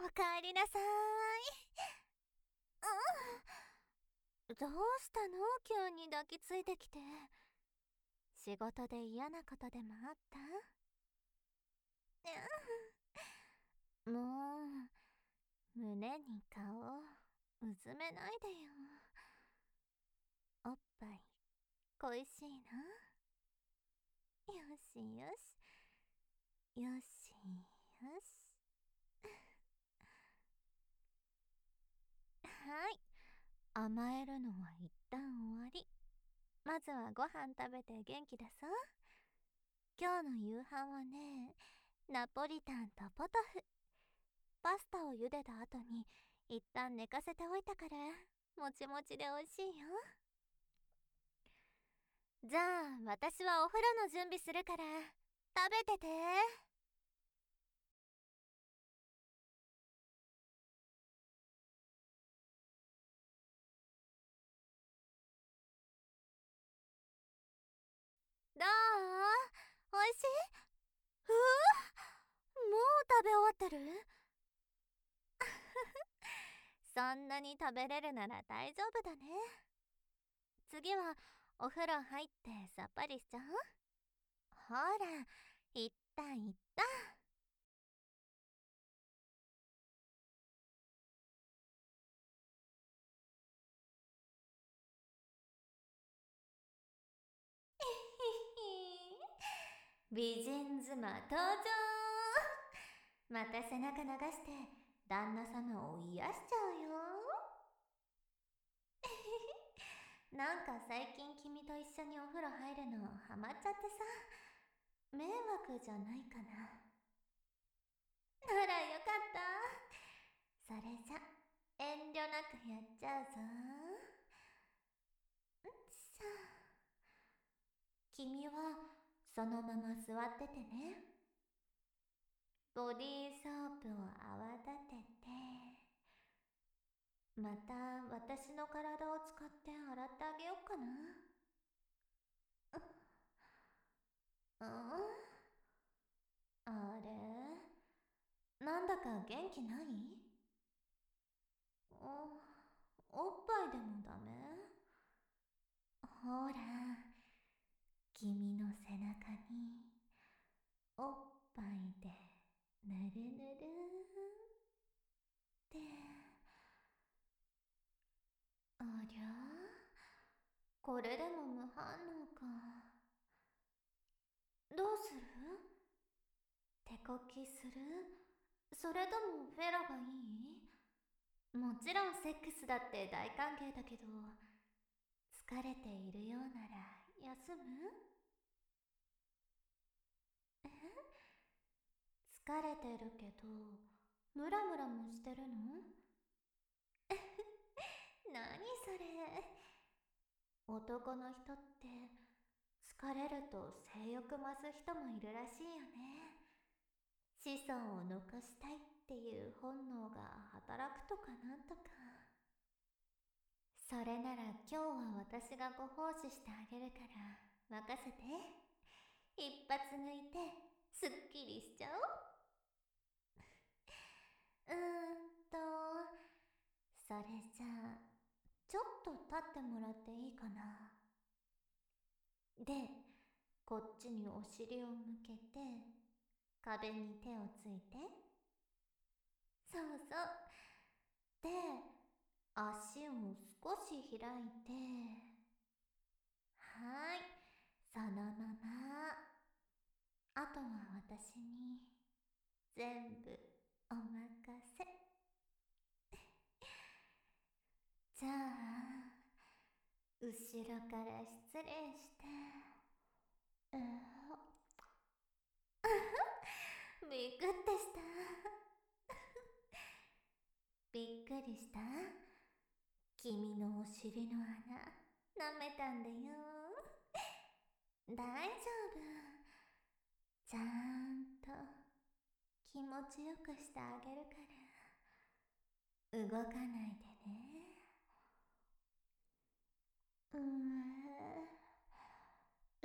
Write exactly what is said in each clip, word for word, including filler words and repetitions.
おかえりなさーい。うん、どうしたの急に抱きついてきて。仕事で嫌なことでもあった？うん、もう胸に顔うずめないでよ。おっぱい恋しいな。よしよしよしよし。はい、甘えるのは一旦終わり。まずはご飯食べて元気出そう。今日の夕飯はね、ナポリタンとポトフ。パスタを茹でた後に一旦寝かせておいたからもちもちで美味しいよ。じゃあ私はお風呂の準備するから食べてて。どう？おいしい？うわ、もう食べ終わってる？そんなに食べれるなら大丈夫だね。次はお風呂入ってさっぱりしちゃう？ほら、いったいった。美人妻登場。また背中流して旦那様を癒しちゃうよ。なんか最近君と一緒にお風呂入るのハマっちゃってさ、迷惑じゃないかな。ならよかった。それじゃ遠慮なくやっちゃうぞ。んっしゃ。君はそのまま座っててね。ボディーソープを泡立てて、また私の体を使って洗ってあげようかな。うん、あれ、なんだか元気ない？お、おっぱいでもダメ？ほら、君の背中におっぱいでぬるぬるって。ありゃ、これでも無反応か。どうする？手こきする？それともフェラがいい？もちろんセックスだって大歓迎だけど、疲れているようなら休む？え？疲れてるけどムラムラもしてるの？何それ。男の人って疲れると性欲増す人もいるらしいよね。子孫を残したいっていう本能が働くとかなんとか。それなら今日は私がご奉仕してあげるから任せて。一発抜いてすっきりしちゃおう。うーんとそれじゃあちょっと立ってもらっていいかな。で、こっちにお尻を向けて壁に手をついて。そうそう。で、足を少し開いて、はーい、そのまま。あとは私に全部お任せ。じゃあ後ろから失礼して、うーびっくってした。びっくりした？君のお尻の穴舐めたんだよ。大丈夫。ちゃんと気持ちよくしてあげるから動かないでね。うーう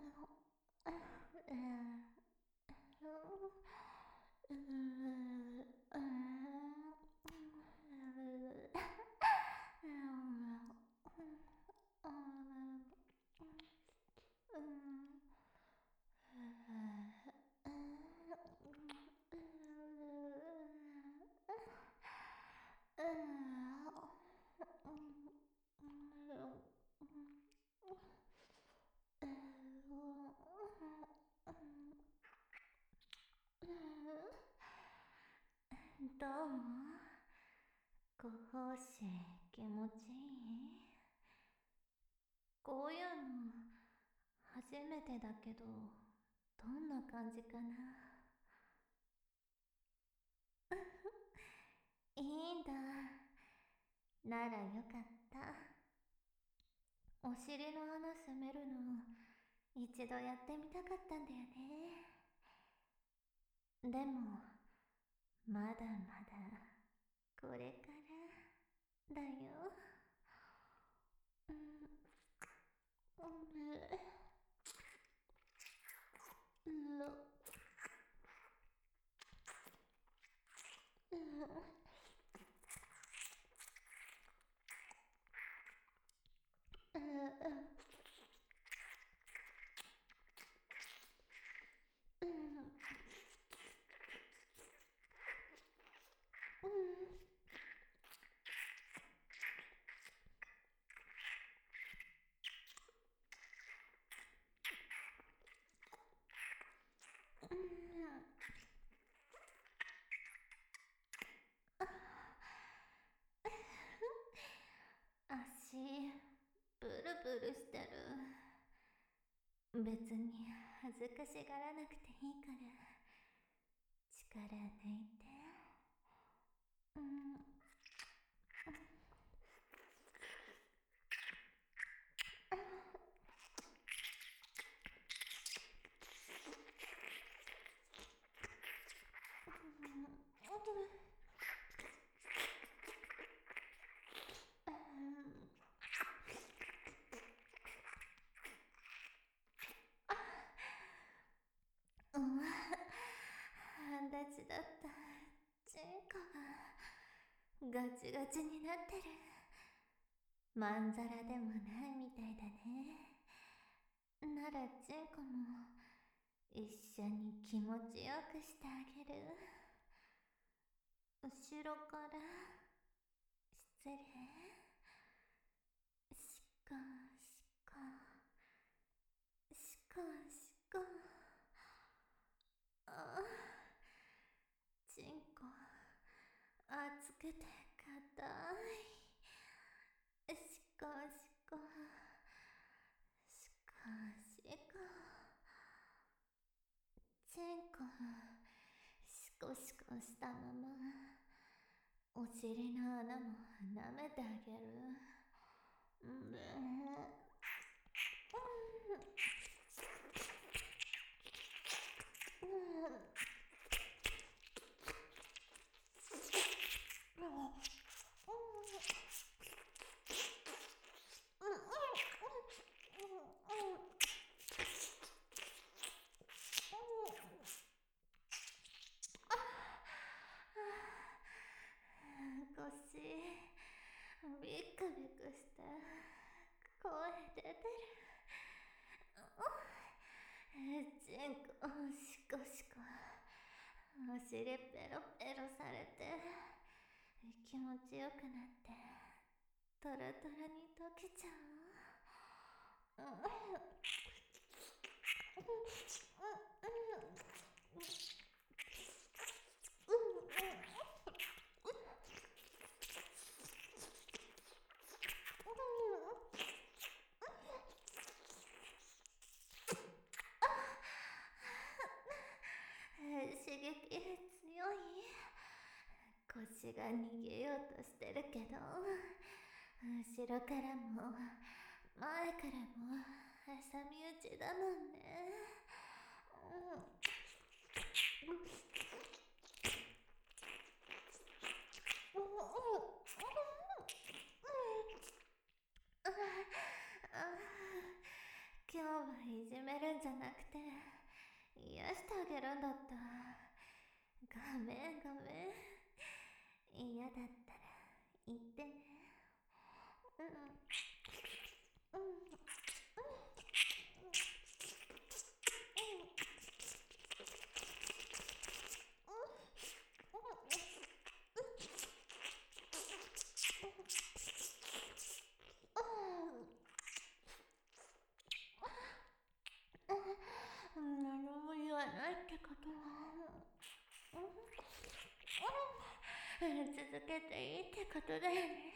うううどうも。ご奉仕気持ちいい？こういうの初めてだけど、どんな感じかな。いいんだ。ならよかった。お尻の穴攻めるの一度やってみたかったんだよね。でもまだまだこれからだよ。うん、うん、うん、うん、うん、うん、うん、うん。足ブルブルしてる。別に恥ずかしがらなくていいから力抜いて。うん、うん、うん、半立ちだったチンコがガチガチになってる。まんざらでもないみたいだね。ならチンコも一緒に気持ちよくしてあげる。後ろから失礼。しかしかしかしか。あ、チンコ熱くて硬い。しかしかしかしか。チンコシコシコしたままお尻の穴も舐めてあげる。うん、腰ビクビクして声出てる。チンコシコシコお尻ペロペロされて気持ちよくなってトロトロに溶けちゃう。うん、刺激強い。腰が逃げようとしてるけど後ろからも前からも挟み撃ちだもんね。うん、今日はいじめるんじゃなくて癒してあげるんだった。ごめんごめん。嫌だったら言ってね。うん、うん、うん、何も言わないってことは。うん、 続けていいってことだよね。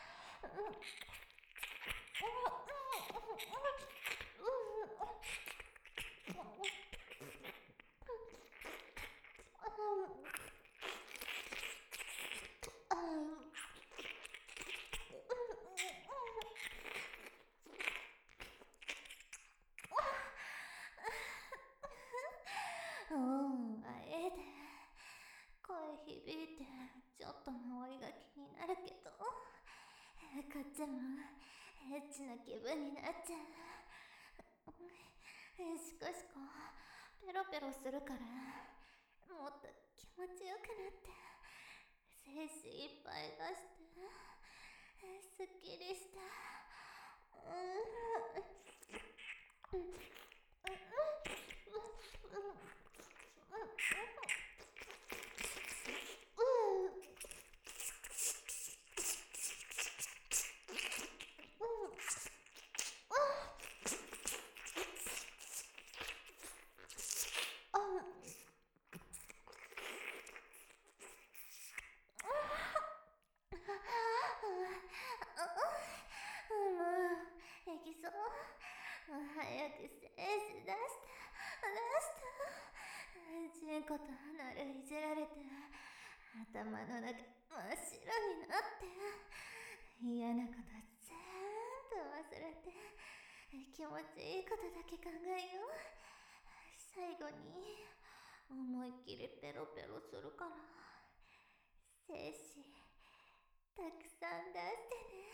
うん、あえて声響いてちょっと周りが気になるけど、こっちもエッチな気分になっちゃう。しこしこペロペロするからもっと気持ちよくなって精子いっぱい出してすっきりした。うんうんエキソ早く精子出して出してチンコと離れいじられて頭の中真っ白になって嫌なこと全部忘れて気持ちいいことだけ考えよう。最後に思いっきりペロペロするから精子たくさん出してね。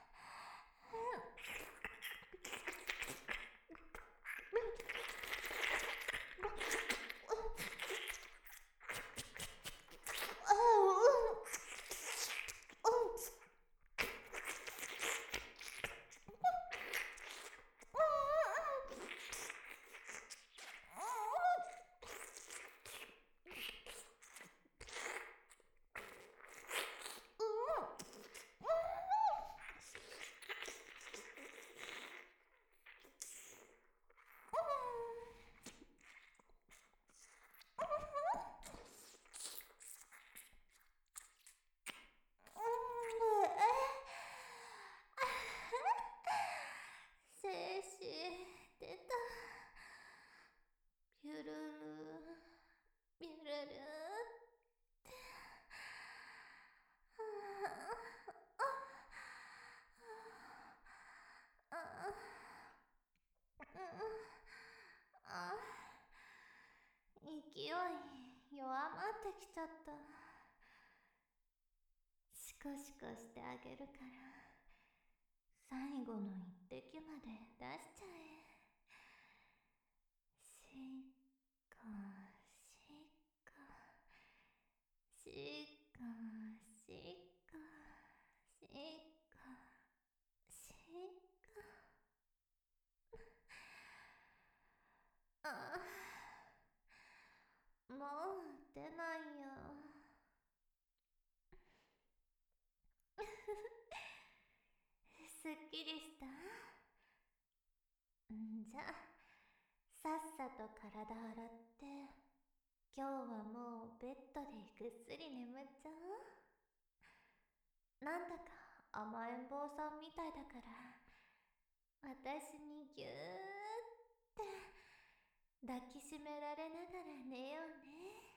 精子出た。ピュルルピュルルって勢い弱まってきちゃった。シコシコしてあげるから最後の一滴まで出しちゃえ。しかしかしかしかしかしかあもう出ないよ。すっきりした？んじゃさっさと体洗って今日はもうベッドでぐっすり眠っちゃう。なんだか甘えん坊さんみたいだから私にぎゅーって抱きしめられながら寝ようね。